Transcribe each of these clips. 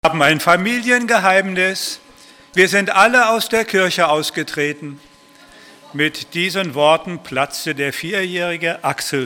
Wir haben ein Familiengeheimnis. Wir sind alle aus der Kirche ausgetreten. Mit diesen Worten platzte der 4-jährige Axel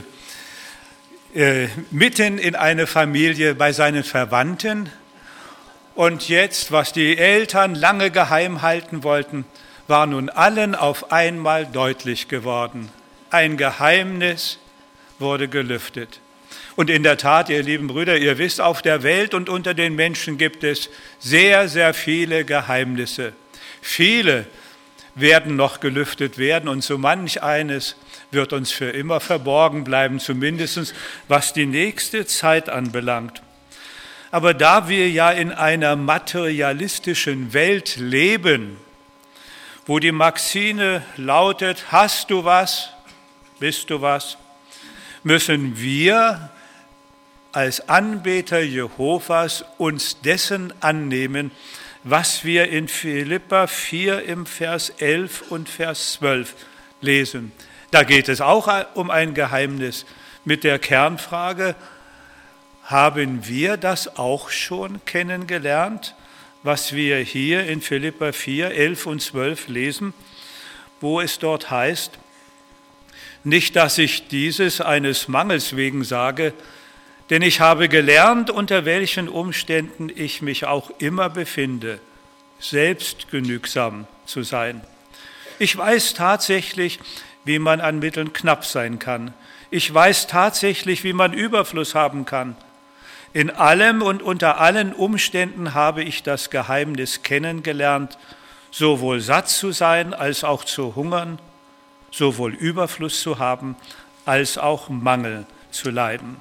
mitten in eine Familie bei seinen Verwandten. Und jetzt, was die Eltern lange geheim halten wollten, war nun allen auf einmal deutlich geworden. Ein Geheimnis wurde gelüftet. Und in der Tat, ihr lieben Brüder, ihr wisst, auf der Welt und unter den Menschen gibt es sehr, sehr viele Geheimnisse. Viele werden noch gelüftet werden und so manch eines wird uns für immer verborgen bleiben, zumindest was die nächste Zeit anbelangt. Aber da wir ja in einer materialistischen Welt leben, wo die Maxime lautet, hast du was, bist du was, müssen wir als Anbeter Jehovas uns dessen annehmen, was wir in Philipper 4 im Vers 11 und Vers 12 lesen. Da geht es auch um ein Geheimnis mit der Kernfrage, haben wir das auch schon kennengelernt, was wir hier in Philipper 4, 11 und 12 lesen, wo es dort heißt, nicht, dass ich dieses eines Mangels wegen sage, denn ich habe gelernt, unter welchen Umständen ich mich auch immer befinde, selbstgenügsam zu sein. Ich weiß tatsächlich, wie man an Mitteln knapp sein kann. Ich weiß tatsächlich, wie man Überfluss haben kann. In allem und unter allen Umständen habe ich das Geheimnis kennengelernt, sowohl satt zu sein als auch zu hungern, sowohl Überfluss zu haben als auch Mangel zu leiden.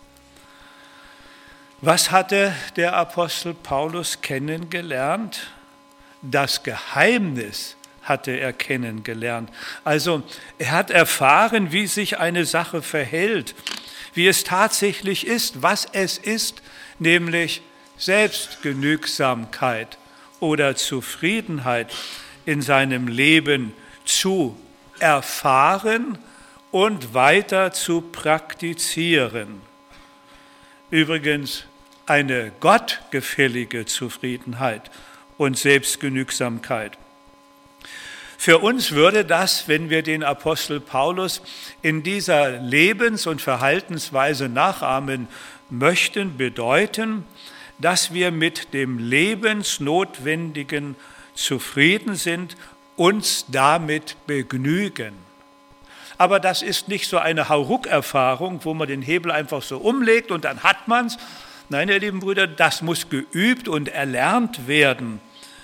Was hatte der Apostel Paulus kennengelernt? Das Geheimnis hatte er kennengelernt. Also er hat erfahren, wie sich eine Sache verhält, wie es tatsächlich ist, was es ist, nämlich Selbstgenügsamkeit oder Zufriedenheit in seinem Leben zu erfahren und weiter zu praktizieren. Übrigens eine gottgefällige Zufriedenheit und Selbstgenügsamkeit. Für uns würde das, wenn wir den Apostel Paulus in dieser Lebens- und Verhaltensweise nachahmen möchten, bedeuten, dass wir mit dem Lebensnotwendigen zufrieden sind, uns damit begnügen. Aber das ist nicht so eine Hauruck-Erfahrung, wo man den Hebel einfach so umlegt und dann hat man es. Nein, ihr lieben Brüder, das muss geübt und erlernt werden.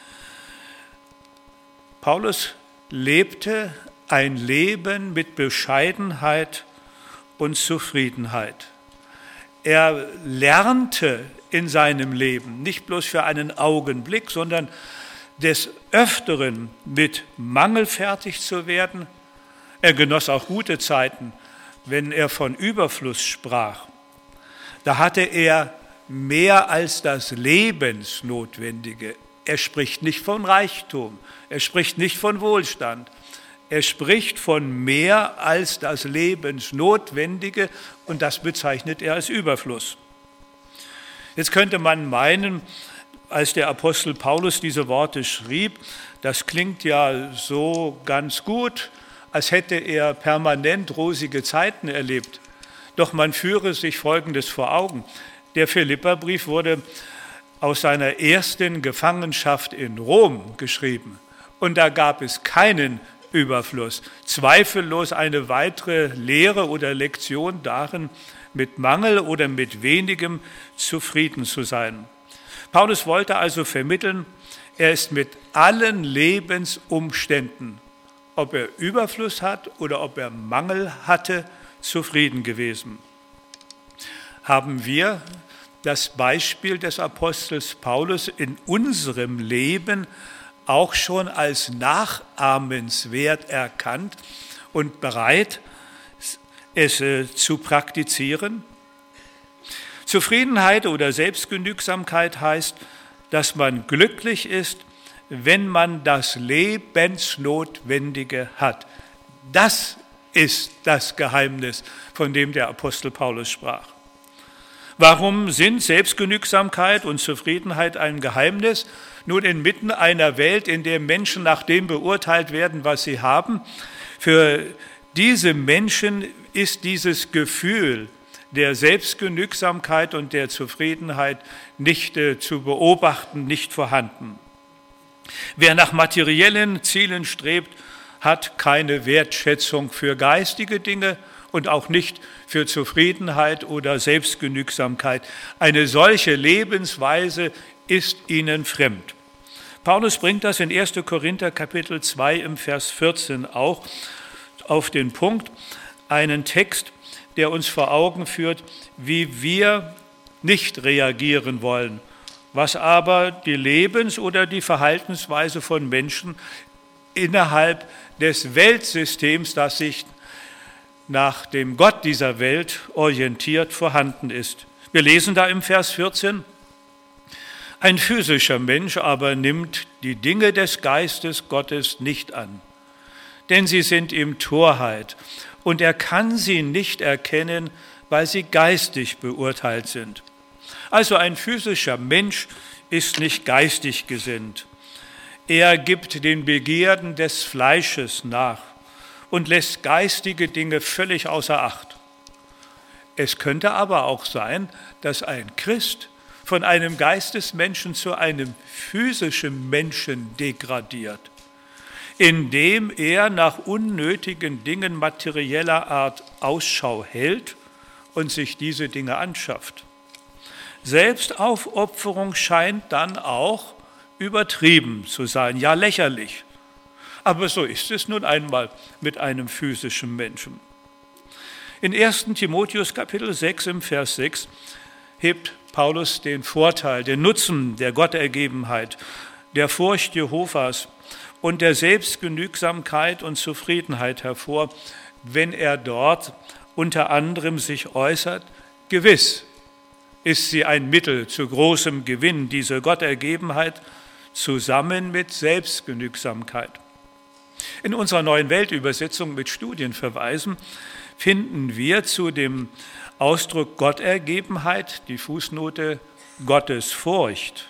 Paulus lebte ein Leben mit Bescheidenheit und Zufriedenheit. Er lernte in seinem Leben, nicht bloß für einen Augenblick, sondern des Öfteren mit Mangel fertig zu werden. Er genoss auch gute Zeiten, wenn er von Überfluss sprach. Da hatte er mehr als das Lebensnotwendige. Er spricht nicht von Reichtum, er spricht nicht von Wohlstand. Er spricht von mehr als das Lebensnotwendige und das bezeichnet er als Überfluss. Jetzt könnte man meinen, als der Apostel Paulus diese Worte schrieb, das klingt ja so ganz gut, als hätte er permanent rosige Zeiten erlebt. Doch man führe sich Folgendes vor Augen. Der Philipperbrief wurde aus seiner ersten Gefangenschaft in Rom geschrieben. Und da gab es keinen Überfluss. Zweifellos eine weitere Lehre oder Lektion darin, mit Mangel oder mit wenigem zufrieden zu sein. Paulus wollte also vermitteln, er ist mit allen Lebensumständen, ob er Überfluss hat oder ob er Mangel hatte, zufrieden gewesen. Haben wir das Beispiel des Apostels Paulus in unserem Leben auch schon als nachahmenswert erkannt und bereit, es zu praktizieren? Zufriedenheit oder Selbstgenügsamkeit heißt, dass man glücklich ist, wenn man das Lebensnotwendige hat. Das ist das Geheimnis, von dem der Apostel Paulus sprach. Warum sind Selbstgenügsamkeit und Zufriedenheit ein Geheimnis? Nun, inmitten einer Welt, in der Menschen nach dem beurteilt werden, was sie haben, für diese Menschen ist dieses Gefühl der Selbstgenügsamkeit und der Zufriedenheit nicht zu beobachten, nicht vorhanden. Wer nach materiellen Zielen strebt, hat keine Wertschätzung für geistige Dinge und auch nicht für Zufriedenheit oder Selbstgenügsamkeit. Eine solche Lebensweise ist ihnen fremd. Paulus bringt das in 1. Korinther Kapitel 2 im Vers 14 auch auf den Punkt, einen Text, der uns vor Augen führt, wie wir nicht reagieren wollen, was aber die Lebens- oder die Verhaltensweise von Menschen innerhalb des Weltsystems, das sich nach dem Gott dieser Welt orientiert, vorhanden ist. Wir lesen da im Vers 14, ein physischer Mensch aber nimmt die Dinge des Geistes Gottes nicht an, denn sie sind ihm Torheit und er kann sie nicht erkennen, weil sie geistig beurteilt sind. Also ein physischer Mensch ist nicht geistig gesinnt. Er gibt den Begierden des Fleisches nach und lässt geistige Dinge völlig außer Acht. Es könnte aber auch sein, dass ein Christ von einem Geistesmenschen zu einem physischen Menschen degradiert, indem er nach unnötigen Dingen materieller Art Ausschau hält und sich diese Dinge anschafft. Selbstaufopferung scheint dann auch übertrieben zu sein, ja lächerlich. Aber so ist es nun einmal mit einem physischen Menschen. In 1. Timotheus Kapitel 6 im Vers 6 hebt Paulus den Vorteil, den Nutzen der Gottergebenheit, der Furcht Jehovas und der Selbstgenügsamkeit und Zufriedenheit hervor, wenn er dort unter anderem sich äußert, gewiss ist sie ein Mittel zu großem Gewinn, diese Gottergebenheit, zusammen mit Selbstgenügsamkeit. In unserer Neuen Weltübersetzung mit Studienverweisen finden wir zu dem Ausdruck Gottergebenheit die Fußnote Gottesfurcht,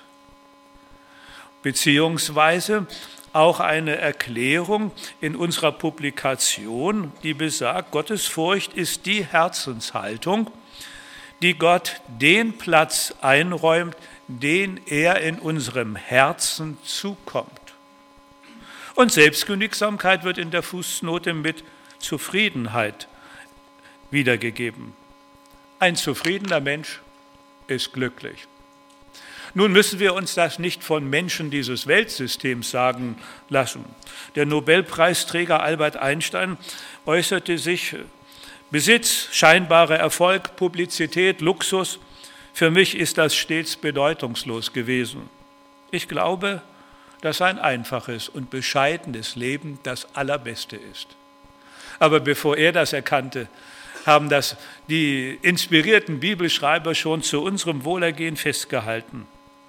beziehungsweise auch eine Erklärung in unserer Publikation, die besagt, Gottesfurcht ist die Herzenshaltung, die Gott den Platz einräumt, den er in unserem Herzen zukommt. Und Selbstgenügsamkeit wird in der Fußnote mit Zufriedenheit wiedergegeben. Ein zufriedener Mensch ist glücklich. Nun müssen wir uns das nicht von Menschen dieses Weltsystems sagen lassen. Der Nobelpreisträger Albert Einstein äußerte sich: Besitz, scheinbarer Erfolg, Publizität, Luxus, für mich ist das stets bedeutungslos gewesen. Ich glaube, dass ein einfaches und bescheidenes Leben das Allerbeste ist. Aber bevor er das erkannte, haben das die inspirierten Bibelschreiber schon zu unserem Wohlergehen festgehalten.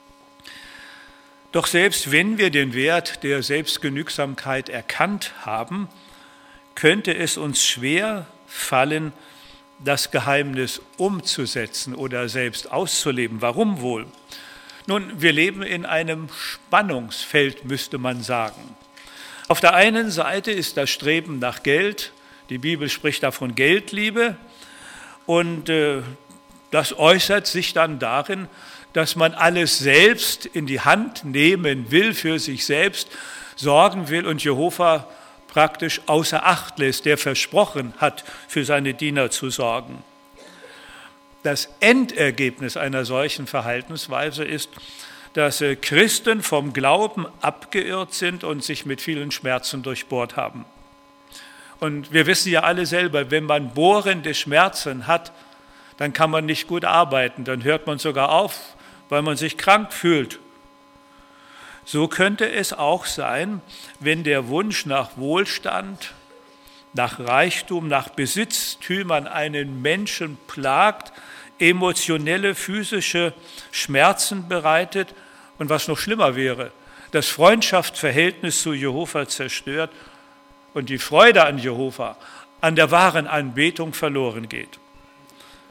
Doch selbst wenn wir den Wert der Selbstgenügsamkeit erkannt haben, könnte es uns schwer fallen, das Geheimnis umzusetzen oder selbst auszuleben. Warum wohl? Nun, wir leben in einem Spannungsfeld, müsste man sagen. Auf der einen Seite ist das Streben nach Geld, die Bibel spricht davon Geldliebe, und das äußert sich dann darin, dass man alles selbst in die Hand nehmen will, für sich selbst sorgen will und Jehova praktisch außer Acht lässt, der versprochen hat, für seine Diener zu sorgen. Das Endergebnis einer solchen Verhaltensweise ist, dass Christen vom Glauben abgeirrt sind und sich mit vielen Schmerzen durchbohrt haben. Und wir wissen ja alle selber, wenn man bohrende Schmerzen hat, dann kann man nicht gut arbeiten, dann hört man sogar auf, weil man sich krank fühlt. So könnte es auch sein, wenn der Wunsch nach Wohlstand, nach Reichtum, nach Besitztümern einen Menschen plagt, emotionelle, physische Schmerzen bereitet und was noch schlimmer wäre, das Freundschaftsverhältnis zu Jehova zerstört und die Freude an Jehova, an der wahren Anbetung verloren geht.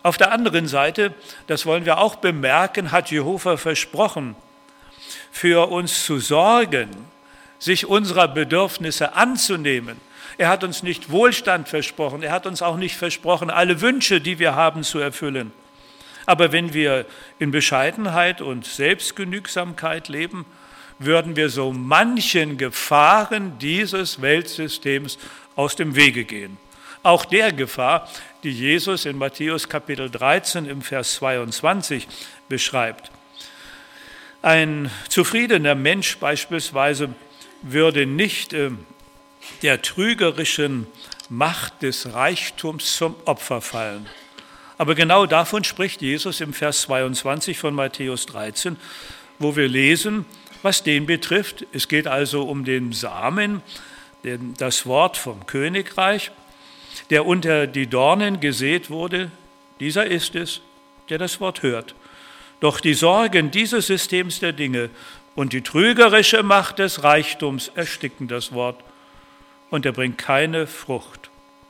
Auf der anderen Seite, das wollen wir auch bemerken, hat Jehova versprochen, für uns zu sorgen, sich unserer Bedürfnisse anzunehmen. Er hat uns nicht Wohlstand versprochen, er hat uns auch nicht versprochen, alle Wünsche, die wir haben, zu erfüllen. Aber wenn wir in Bescheidenheit und Selbstgenügsamkeit leben, würden wir so manchen Gefahren dieses Weltsystems aus dem Wege gehen. Auch der Gefahr, die Jesus in Matthäus Kapitel 13 im Vers 22 beschreibt. Ein zufriedener Mensch beispielsweise würde nicht der trügerischen Macht des Reichtums zum Opfer fallen. Aber genau davon spricht Jesus im Vers 22 von Matthäus 13, wo wir lesen, was den betrifft. Es geht also um den Samen, das Wort vom Königreich, der unter die Dornen gesät wurde. Dieser ist es, der das Wort hört. Doch die Sorgen dieses Systems der Dinge und die trügerische Macht des Reichtums ersticken das Wort und er bringt keine Frucht.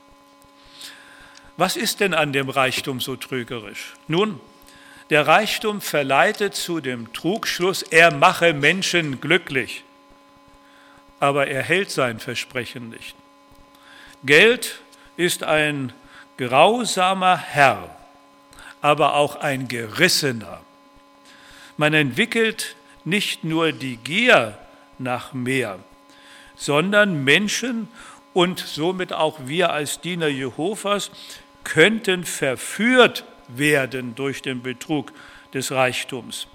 Was ist denn an dem Reichtum so trügerisch? Nun, der Reichtum verleitet zu dem Trugschluss, er mache Menschen glücklich, aber er hält sein Versprechen nicht. Geld ist ein grausamer Herr, aber auch ein gerissener. Man entwickelt nicht nur die Gier nach mehr, sondern Menschen und somit auch wir als Diener Jehovas könnten verführt werden durch den Betrug des Reichtums.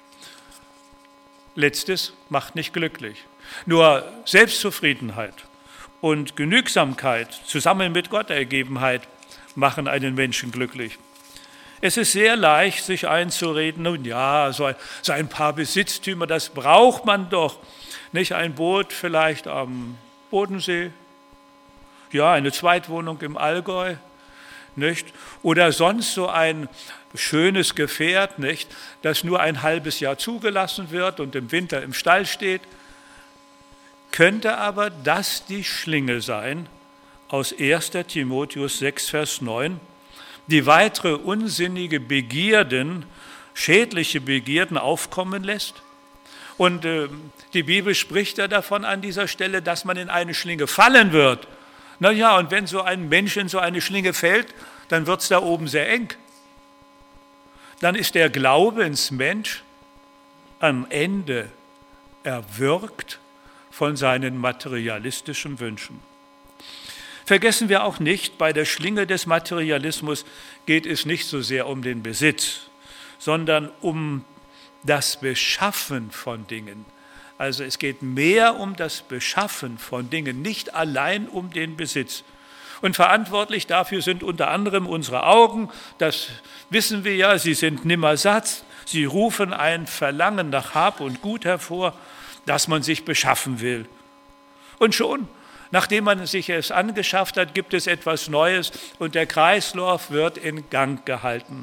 Letztes macht nicht glücklich. Nur Selbstzufriedenheit und Genügsamkeit zusammen mit Gottergebenheit machen einen Menschen glücklich. Es ist sehr leicht, sich einzureden, nun ja, so ein paar Besitztümer, das braucht man doch. Nicht ein Boot vielleicht am Bodensee, ja, eine Zweitwohnung im Allgäu, nicht? Oder sonst so ein schönes Gefährt, nicht? Das nur ein halbes Jahr zugelassen wird und im Winter im Stall steht. Könnte aber das die Schlinge sein aus 1. Timotheus 6, Vers 9, die weitere unsinnige Begierden, schädliche Begierden aufkommen lässt? Und die Bibel spricht ja davon an dieser Stelle, dass man in eine Schlinge fallen wird. Na ja, und wenn so ein Mensch in so eine Schlinge fällt, dann wird es da oben sehr eng. Dann ist der Glaubensmensch am Ende erwürgt von seinen materialistischen Wünschen. Vergessen wir auch nicht, bei der Schlinge des Materialismus geht es nicht so sehr um den Besitz, sondern um das Beschaffen von Dingen. Also es geht mehr um das Beschaffen von Dingen, nicht allein um den Besitz. Und verantwortlich dafür sind unter anderem unsere Augen, das wissen wir ja, sie sind nimmer satt, sie rufen ein Verlangen nach Hab und Gut hervor, das man sich beschaffen will. Und schon, nachdem man sich es angeschafft hat, gibt es etwas Neues und der Kreislauf wird in Gang gehalten.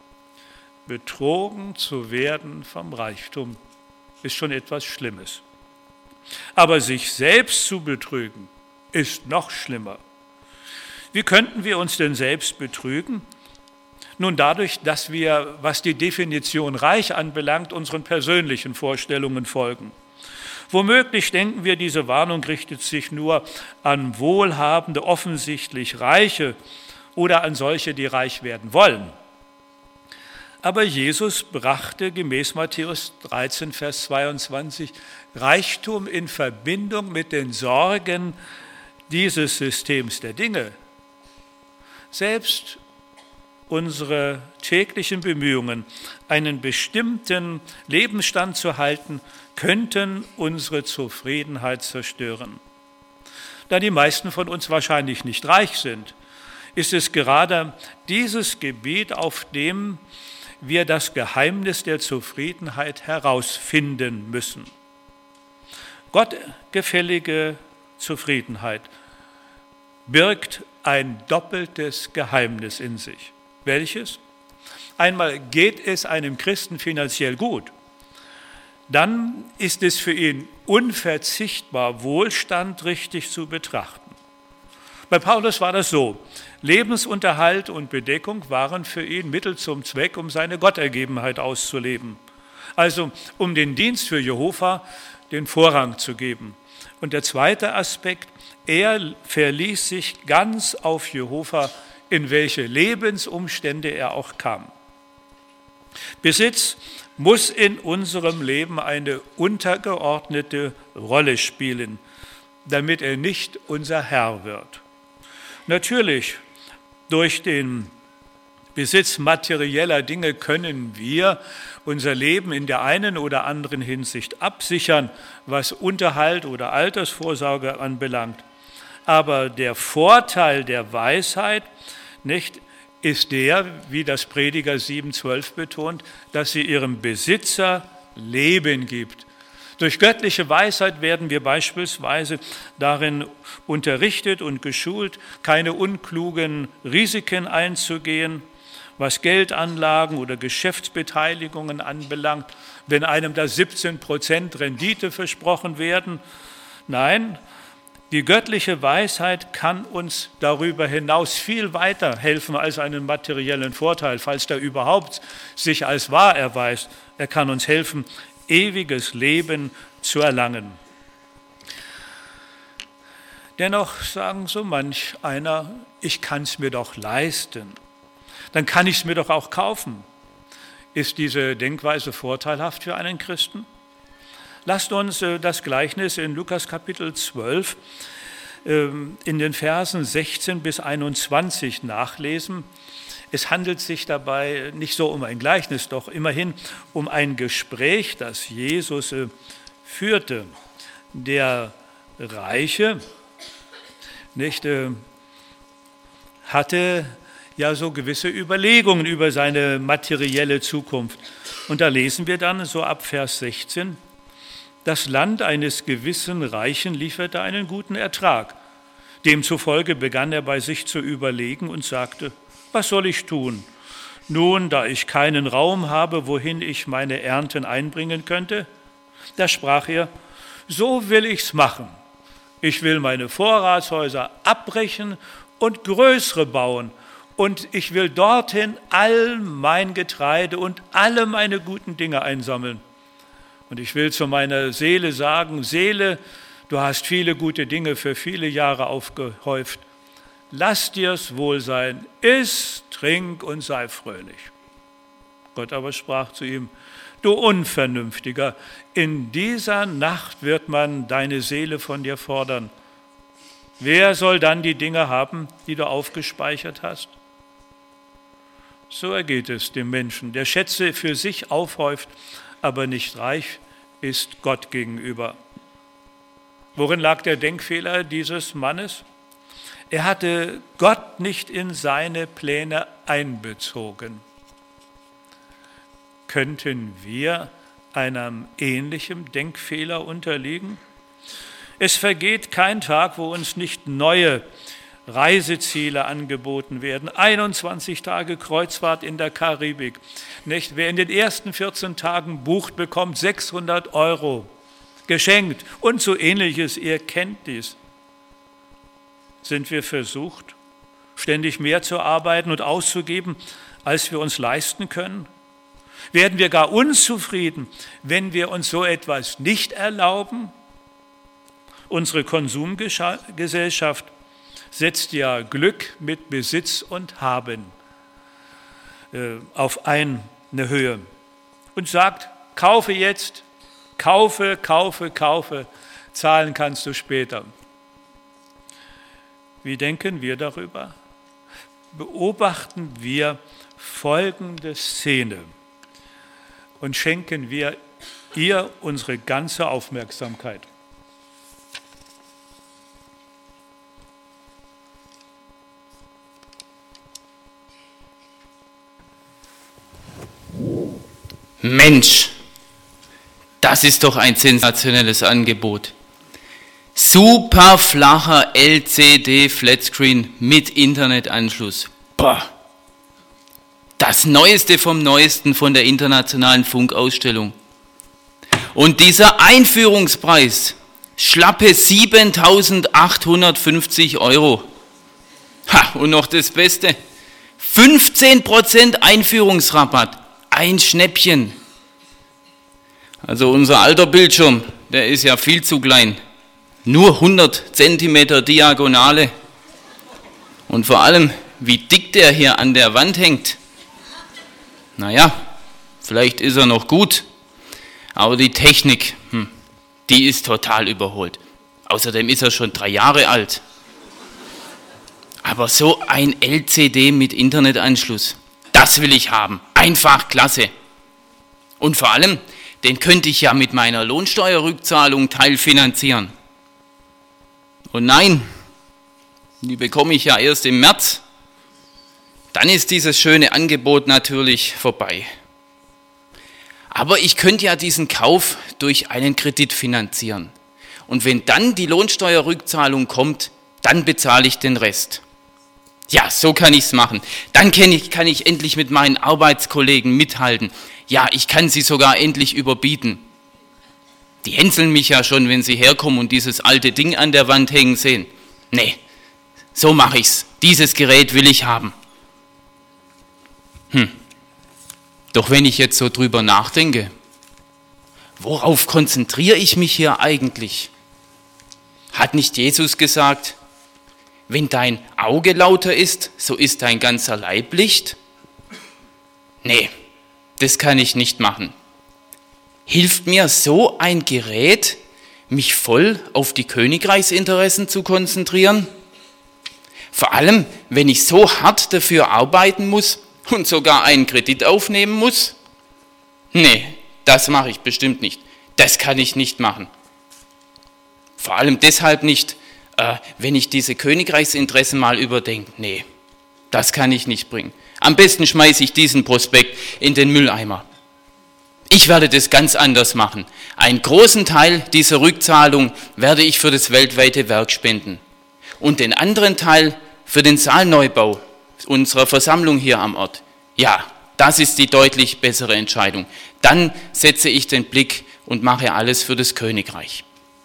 Betrogen zu werden vom Reichtum ist schon etwas Schlimmes. Aber sich selbst zu betrügen, ist noch schlimmer. Wie könnten wir uns denn selbst betrügen? Nun dadurch, dass wir, was die Definition reich anbelangt, unseren persönlichen Vorstellungen folgen. Womöglich denken wir, diese Warnung richtet sich nur an Wohlhabende, offensichtlich Reiche oder an solche, die reich werden wollen. Aber Jesus brachte gemäß Matthäus 13, Vers 22 Reichtum in Verbindung mit den Sorgen dieses Systems der Dinge. Selbst unsere täglichen Bemühungen, einen bestimmten Lebensstand zu halten, könnten unsere Zufriedenheit zerstören. Da die meisten von uns wahrscheinlich nicht reich sind, ist es gerade dieses Gebiet, auf dem wir das Geheimnis der Zufriedenheit herausfinden müssen. Gottgefällige Zufriedenheit birgt ein doppeltes Geheimnis in sich. Welches? Einmal geht es einem Christen finanziell gut. Dann ist es für ihn unverzichtbar, Wohlstand richtig zu betrachten. Bei Paulus war das so: Lebensunterhalt und Bedeckung waren für ihn Mittel zum Zweck, um seine Gottergebenheit auszuleben. Also um den Dienst für Jehova den Vorrang zu geben. Und der zweite Aspekt: er verließ sich ganz auf Jehova, in welche Lebensumstände er auch kam. Besitz muss in unserem Leben eine untergeordnete Rolle spielen, damit er nicht unser Herr wird. Natürlich, durch den Besitz materieller Dinge können wir unser Leben in der einen oder anderen Hinsicht absichern, was Unterhalt oder Altersvorsorge anbelangt. Aber der Vorteil der Weisheit, nicht, ist der, wie das Prediger 7,12 betont, dass sie ihrem Besitzer Leben gibt. Durch göttliche Weisheit werden wir beispielsweise darin unterrichtet und geschult, keine unklugen Risiken einzugehen, was Geldanlagen oder Geschäftsbeteiligungen anbelangt, wenn einem da 17% Rendite versprochen werden. Nein, die göttliche Weisheit kann uns darüber hinaus viel weiter helfen als einen materiellen Vorteil, falls der überhaupt sich als wahr erweist. Er kann uns helfen, ewiges Leben zu erlangen. Dennoch sagen so manch einer, ich kann es mir doch leisten, dann kann ich es mir doch auch kaufen. Ist diese Denkweise vorteilhaft für einen Christen? Lasst uns das Gleichnis in Lukas Kapitel 12 in den Versen 16 bis 21 nachlesen. Es handelt sich dabei nicht so um ein Gleichnis, doch immerhin um ein Gespräch, das Jesus führte. Der Reiche hatte ja so gewisse Überlegungen über seine materielle Zukunft. Und da lesen wir dann so ab Vers 16, das Land eines gewissen Reichen lieferte einen guten Ertrag. Demzufolge begann er bei sich zu überlegen und sagte, was soll ich tun? Nun, da ich keinen Raum habe, wohin ich meine Ernten einbringen könnte, da sprach er, so will ich's machen. Ich will meine Vorratshäuser abbrechen und größere bauen. Und ich will dorthin all mein Getreide und alle meine guten Dinge einsammeln. Und ich will zu meiner Seele sagen, Seele, du hast viele gute Dinge für viele Jahre aufgehäuft. Lass dir's wohl sein, iss, trink und sei fröhlich. Gott aber sprach zu ihm, du Unvernünftiger, in dieser Nacht wird man deine Seele von dir fordern. Wer soll dann die Dinge haben, die du aufgespeichert hast? So ergeht es dem Menschen, der Schätze für sich aufhäuft, aber nicht reich ist Gott gegenüber. Worin lag der Denkfehler dieses Mannes? Er hatte Gott nicht in seine Pläne einbezogen. Könnten wir einem ähnlichen Denkfehler unterliegen? Es vergeht kein Tag, wo uns nicht neue Reiseziele angeboten werden. 21 Tage Kreuzfahrt in der Karibik. Nicht? Wer in den ersten 14 Tagen bucht, bekommt 600 € geschenkt und so Ähnliches. Ihr kennt dies. Sind wir versucht, ständig mehr zu arbeiten und auszugeben, als wir uns leisten können? Werden wir gar unzufrieden, wenn wir uns so etwas nicht erlauben? Unsere Konsumgesellschaft setzt ja Glück mit Besitz und Haben auf eine Höhe und sagt, kaufe jetzt, kaufe, kaufe, kaufe, zahlen kannst du später. Wie denken wir darüber? Beobachten wir folgende Szene und schenken wir ihr unsere ganze Aufmerksamkeit. Mensch, das ist doch ein sensationelles Angebot. Super flacher LCD-Flatscreen mit Internetanschluss. Boah. Das Neueste vom Neuesten von der internationalen Funkausstellung. Und dieser Einführungspreis, schlappe 7.850 €. Ha, und noch das Beste, 15% Einführungsrabatt, ein Schnäppchen. Also unser alter Bildschirm, der ist ja viel zu klein, nur 100 Zentimeter Diagonale. Und vor allem, wie dick der hier an der Wand hängt. Naja, vielleicht ist er noch gut, aber die Technik, die ist total überholt. Außerdem ist er schon 3 Jahre alt. Aber so ein LCD mit Internetanschluss, das will ich haben. Einfach klasse. Und vor allem, den könnte ich ja mit meiner Lohnsteuerrückzahlung teilfinanzieren. Und nein, die bekomme ich ja erst im März. Dann ist dieses schöne Angebot natürlich vorbei. Aber ich könnte ja diesen Kauf durch einen Kredit finanzieren. Und wenn dann die Lohnsteuerrückzahlung kommt, dann bezahle ich den Rest. Ja, so kann ich es machen. Dann kann ich endlich mit meinen Arbeitskollegen mithalten. Ja, ich kann sie sogar endlich überbieten. Die hänseln mich ja schon, wenn sie herkommen und dieses alte Ding an der Wand hängen sehen. Nee, so mache ich's. Dieses Gerät will ich haben. Doch wenn ich jetzt so drüber nachdenke, worauf konzentriere ich mich hier eigentlich? Hat nicht Jesus gesagt, wenn dein Auge lauter ist, so ist dein ganzer Leib Licht? Nee, das kann ich nicht machen. Hilft mir so ein Gerät, mich voll auf die Königreichsinteressen zu konzentrieren? Vor allem, wenn ich so hart dafür arbeiten muss und sogar einen Kredit aufnehmen muss? Nee, das mache ich bestimmt nicht. Das kann ich nicht machen. Vor allem deshalb nicht, wenn ich diese Königreichsinteressen mal überdenke. Nee, das kann ich nicht bringen. Am besten schmeiße ich diesen Prospekt in den Mülleimer. Ich werde das ganz anders machen. Einen großen Teil dieser Rückzahlung werde ich für das weltweite Werk spenden. Und den anderen Teil für den Saalneubau unserer Versammlung hier am Ort. Ja, das ist die deutlich bessere Entscheidung. Dann setze ich den Blick und mache alles für das Königreich.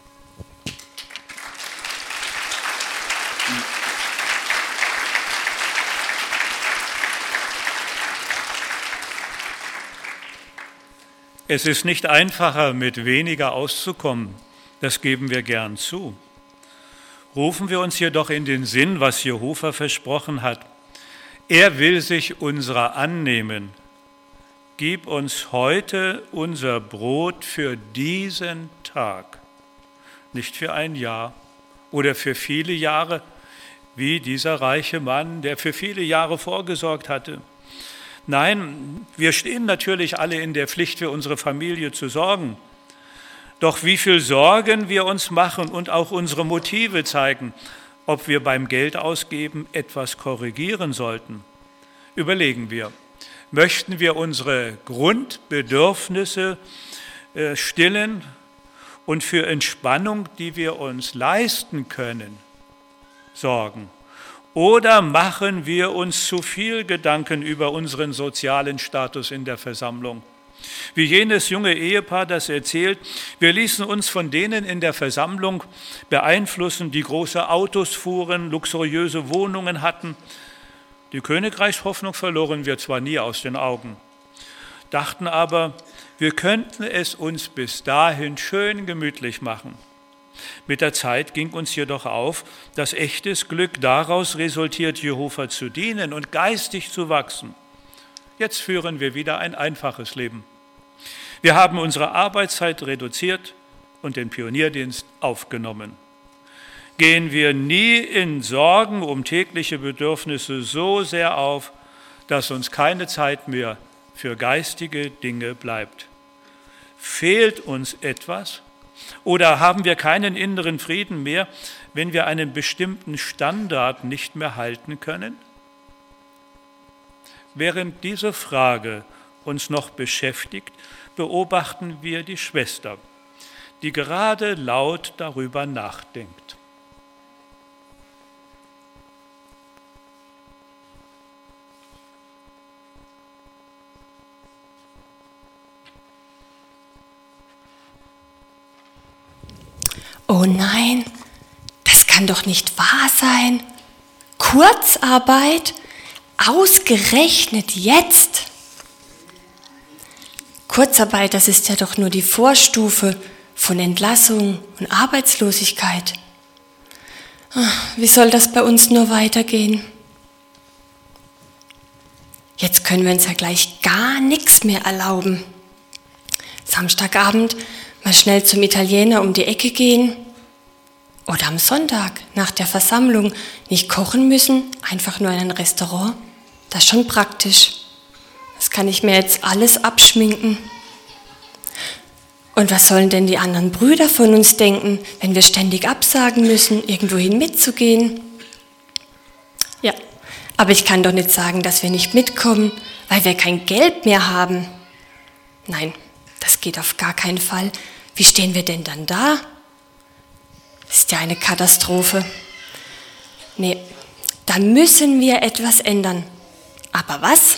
Es ist nicht einfacher, mit weniger auszukommen. Das geben wir gern zu. Rufen wir uns jedoch in den Sinn, was Jehova versprochen hat. Er will sich unserer annehmen. Gib uns heute unser Brot für diesen Tag, nicht für ein Jahr oder für viele Jahre, wie dieser reiche Mann, der für viele Jahre vorgesorgt hatte. Nein, wir stehen natürlich alle in der Pflicht, für unsere Familie zu sorgen. Doch wie viel Sorgen wir uns machen und auch unsere Motive zeigen, ob wir beim Geldausgeben etwas korrigieren sollten. Überlegen wir, möchten wir unsere Grundbedürfnisse stillen und für Entspannung, die wir uns leisten können, sorgen? Oder machen wir uns zu viel Gedanken über unseren sozialen Status in der Versammlung? Wie jenes junge Ehepaar, das erzählt, wir ließen uns von denen in der Versammlung beeinflussen, die große Autos fuhren, luxuriöse Wohnungen hatten. Die Königreichshoffnung verloren wir zwar nie aus den Augen, dachten aber, wir könnten es uns bis dahin schön gemütlich machen. Mit der Zeit ging uns jedoch auf, dass echtes Glück daraus resultiert, Jehova zu dienen und geistig zu wachsen. Jetzt führen wir wieder ein einfaches Leben. Wir haben unsere Arbeitszeit reduziert und den Pionierdienst aufgenommen. Gehen wir nie in Sorgen um tägliche Bedürfnisse so sehr auf, dass uns keine Zeit mehr für geistige Dinge bleibt. Fehlt uns etwas? Oder haben wir keinen inneren Frieden mehr, wenn wir einen bestimmten Standard nicht mehr halten können? Während diese Frage uns noch beschäftigt, beobachten wir die Schwester, die gerade laut darüber nachdenkt. Oh nein, das kann doch nicht wahr sein. Kurzarbeit? Ausgerechnet jetzt? Kurzarbeit, das ist ja doch nur die Vorstufe von Entlassung und Arbeitslosigkeit. Wie soll das bei uns nur weitergehen? Jetzt können wir uns ja gleich gar nichts mehr erlauben. Samstagabend mal schnell zum Italiener um die Ecke gehen oder am Sonntag nach der Versammlung nicht kochen müssen, einfach nur in ein Restaurant. Das ist schon praktisch. Das kann ich mir jetzt alles abschminken. Und was sollen denn die anderen Brüder von uns denken, wenn wir ständig absagen müssen, irgendwohin mitzugehen? Ja, aber ich kann doch nicht sagen, dass wir nicht mitkommen, weil wir kein Geld mehr haben. Nein, das geht auf gar keinen Fall. Wie stehen wir denn dann da? Das ist ja eine Katastrophe. Nee, da müssen wir etwas ändern. Aber was?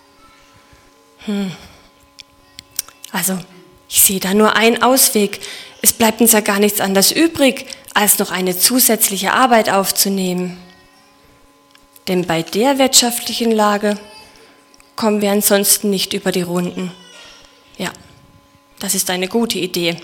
Also, ich sehe da nur einen Ausweg. Es bleibt uns ja gar nichts anderes übrig, als noch eine zusätzliche Arbeit aufzunehmen. Denn bei der wirtschaftlichen Lage kommen wir ansonsten nicht über die Runden. Ja, das ist eine gute Idee.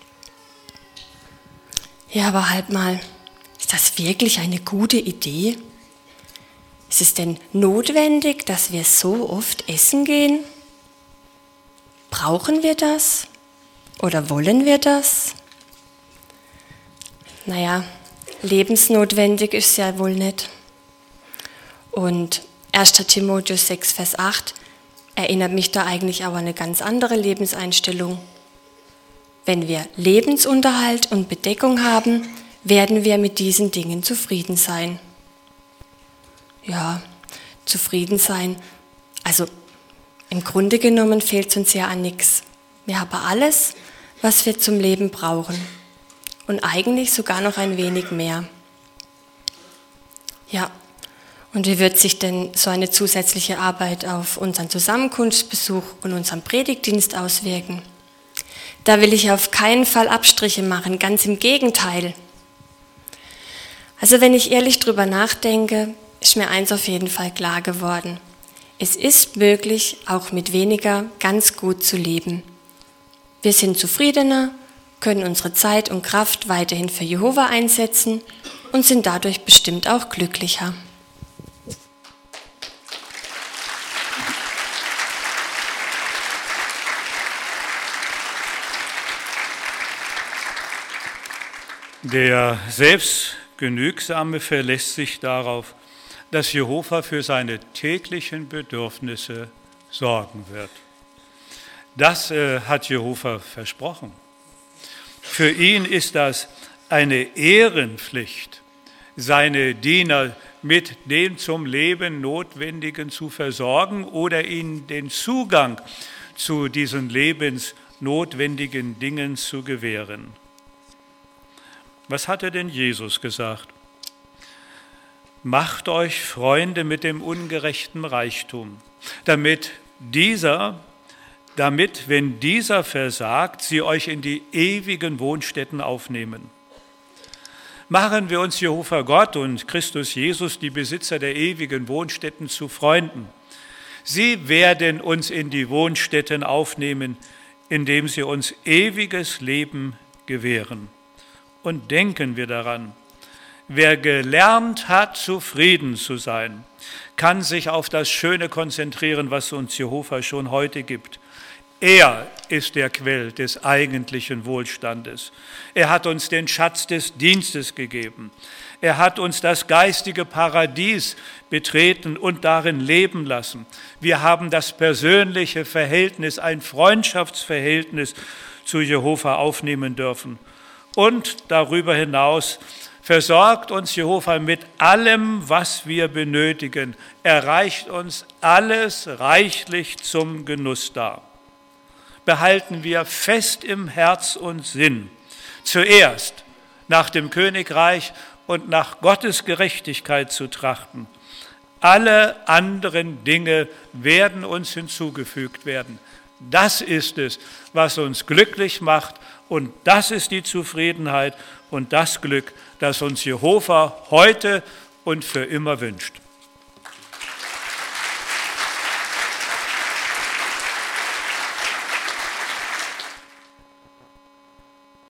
Ja, aber halt mal, ist das wirklich eine gute Idee? Ist es denn notwendig, dass wir so oft essen gehen? Brauchen wir das? Oder wollen wir das? Naja, lebensnotwendig ist ja wohl nicht. Und 1. Timotheus 6, Vers 8 erinnert mich da eigentlich auch an eine ganz andere Lebenseinstellung. Wenn wir Lebensunterhalt und Bedeckung haben, werden wir mit diesen Dingen zufrieden sein. Ja, zufrieden sein. Also im Grunde genommen fehlt es uns ja an nichts. Wir haben alles, was wir zum Leben brauchen. Und eigentlich sogar noch ein wenig mehr. Ja, und wie wird sich denn so eine zusätzliche Arbeit auf unseren Zusammenkunftsbesuch und unseren Predigtdienst auswirken? Da will ich auf keinen Fall Abstriche machen, ganz im Gegenteil. Also wenn ich ehrlich drüber nachdenke, ist mir eins auf jeden Fall klar geworden. Es ist möglich, auch mit weniger ganz gut zu leben. Wir sind zufriedener, können unsere Zeit und Kraft weiterhin für Jehova einsetzen und sind dadurch bestimmt auch glücklicher. Der Selbstgenügsame verlässt sich darauf, dass Jehova für seine täglichen Bedürfnisse sorgen wird. Das hat Jehova versprochen. Für ihn ist das eine Ehrenpflicht, seine Diener mit dem zum Leben Notwendigen zu versorgen oder ihnen den Zugang zu diesen lebensnotwendigen Dingen zu gewähren. Was hatte denn Jesus gesagt? Macht euch Freunde mit dem ungerechten Reichtum, damit, wenn dieser versagt, sie euch in die ewigen Wohnstätten aufnehmen. Machen wir uns Jehova Gott und Christus Jesus, die Besitzer der ewigen Wohnstätten, zu Freunden. Sie werden uns in die Wohnstätten aufnehmen, indem sie uns ewiges Leben gewähren. Und denken wir daran, wer gelernt hat, zufrieden zu sein, kann sich auf das Schöne konzentrieren, was uns Jehova schon heute gibt. Er ist der Quell des eigentlichen Wohlstandes. Er hat uns den Schatz des Dienstes gegeben. Er hat uns das geistige Paradies betreten und darin leben lassen. Wir haben das persönliche Verhältnis, ein Freundschaftsverhältnis zu Jehova aufnehmen dürfen. Und darüber hinaus versorgt uns Jehova mit allem, was wir benötigen. Er reicht uns alles reichlich zum Genuss dar. Behalten wir fest im Herz und Sinn, zuerst nach dem Königreich und nach Gottes Gerechtigkeit zu trachten. Alle anderen Dinge werden uns hinzugefügt werden. Das ist es, was uns glücklich macht, und das ist die Zufriedenheit und das Glück, das uns Jehova heute und für immer wünscht.